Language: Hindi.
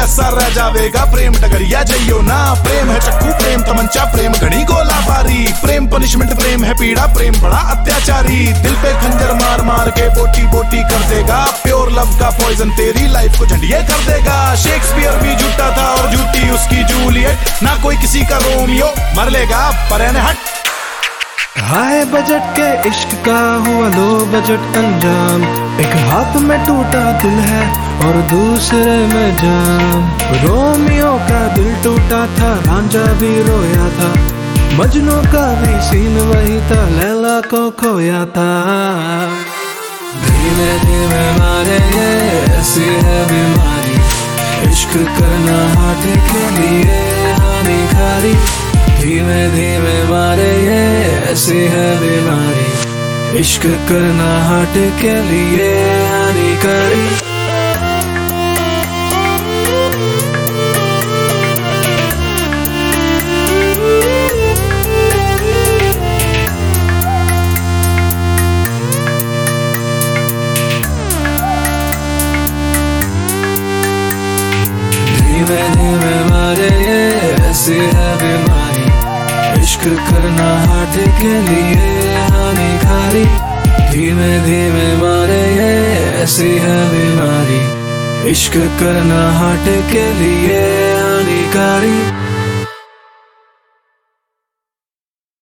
ऐसा रह जावेगा प्रेम डगरिया जइयो ना। प्रेम है चक्कू, प्रेम तमंचा, प्रेम घड़ी गोला बारी, प्रेम पनिशमेंट, प्रेम है पीड़ा, प्रेम बड़ा अत्याचारी। दिल पे खंजर मार मार के बोटी बोटी कर देगा, प्योर लव का पॉइजन तेरी लाइफ को झंडिये कर देगा। शेक्सपियर भी झूठा था और झूठी उसकी जूलियट, ना कोई किसी का रोमियो, मर लेगा पर हट। हाय बजट के इश्क का हुआ लो बजट अंजाम, एक हाथ में टूटा दिल है और दूसरे में जाम। रोमियो का दिल टूटा था, रांझा भी रोया था, मजनू का भी सीन वही था, लैला को खोया था। धीमे धीमे मारे ये ऐसी है बीमारी, इश्क करना हार्ट के लिए हानिकारी। धीमे धीमे मारे ये ऐसी है बीमारी, इश्क करना हार्ट के लिए हानिकारी। धीमे धीमे मारे ये ऐसी है बीमारी, इश्क करना हार्ट के लिए हानिकारी। धीमे धीमे मारे ये ऐसी है बीमारी, इश्क करना हार्ट के लिए हानिकारी।